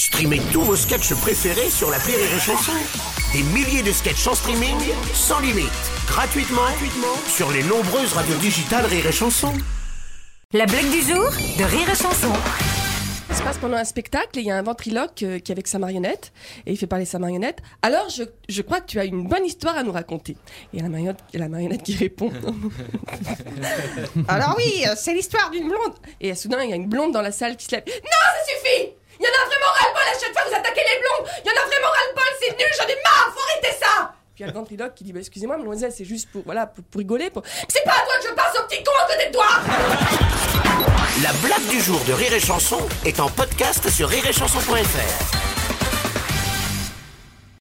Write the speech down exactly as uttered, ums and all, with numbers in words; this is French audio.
Streamez tous vos sketchs préférés sur l'appli Rire et Chanson. Des milliers de sketchs en streaming, sans limite, gratuitement, gratuitement sur les nombreuses radios digitales Rire et Chanson. La blague du jour de Rire et Chanson. Ça se passe pendant un spectacle et il y a un ventriloque euh, qui est avec sa marionnette et il fait parler sa marionnette. Alors je, je crois que tu as une bonne histoire à nous raconter. Et la marionnette, la marionnette qui répond. Alors oui, euh, c'est l'histoire d'une blonde. Et euh, soudain il y a une blonde dans la salle qui se lève. Non, ça suffit. Il y en a vraiment ras-le-bol à chaque fois vous attaquez les blondes. Il y en a vraiment ras-le-bol, c'est nul, j'en ai marre, faut arrêter ça. Puis il y a le ventriloque qui dit bah, excusez-moi mademoiselle, c'est juste pour voilà pour, pour rigoler. Pour... C'est pas à toi que je passe au petit con à côté de toi. La blague du jour de Rire et Chanson est en podcast sur rire et chanson point f r.